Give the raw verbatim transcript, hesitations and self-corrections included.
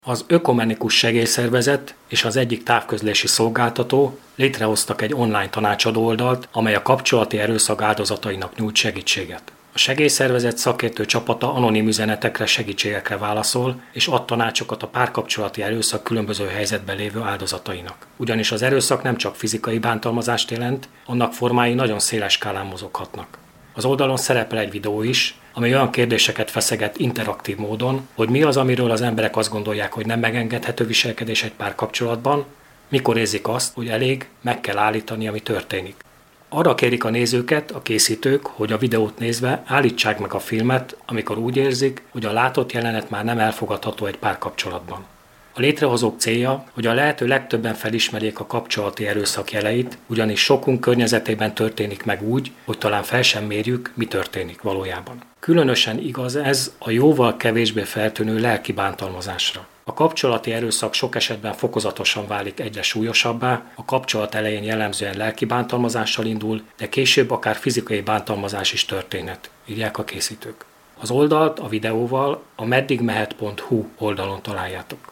Az Ökumenikus Segélyszervezet és az egyik távközlési szolgáltató létrehoztak egy online tanácsadó oldalt, amely a kapcsolati erőszak áldozatainak nyújt segítséget. A segélyszervezet szakértő csapata anonim üzenetekre, segítségekre válaszol, és ad tanácsokat a párkapcsolati erőszak különböző helyzetben lévő áldozatainak. Ugyanis az erőszak nem csak fizikai bántalmazást jelent, annak formái nagyon széles skálán mozoghatnak. Az oldalon szerepel egy videó is, ami olyan kérdéseket feszeget interaktív módon, hogy mi az, amiről az emberek azt gondolják, hogy nem megengedhető viselkedés egy párkapcsolatban, mikor érzik azt, hogy elég, meg kell állítani, ami történik. Arra kérik a nézőket, a készítők, hogy a videót nézve állítsák meg a filmet, amikor úgy érzik, hogy a látott jelenet már nem elfogadható egy párkapcsolatban. A létrehozók célja, hogy a lehető legtöbben felismerjék a kapcsolati erőszak jeleit, ugyanis sokunk környezetében történik meg úgy, hogy talán fel sem mérjük, mi történik valójában. Különösen igaz ez a jóval kevésbé feltűnő lelki bántalmazásra. A kapcsolati erőszak sok esetben fokozatosan válik egyre súlyosabbá, a kapcsolat elején jellemzően lelki bántalmazással indul, de később akár fizikai bántalmazás is történhet, írják a készítők. Az oldalt a videóval a meddigmehet pont hu oldalon találjátok.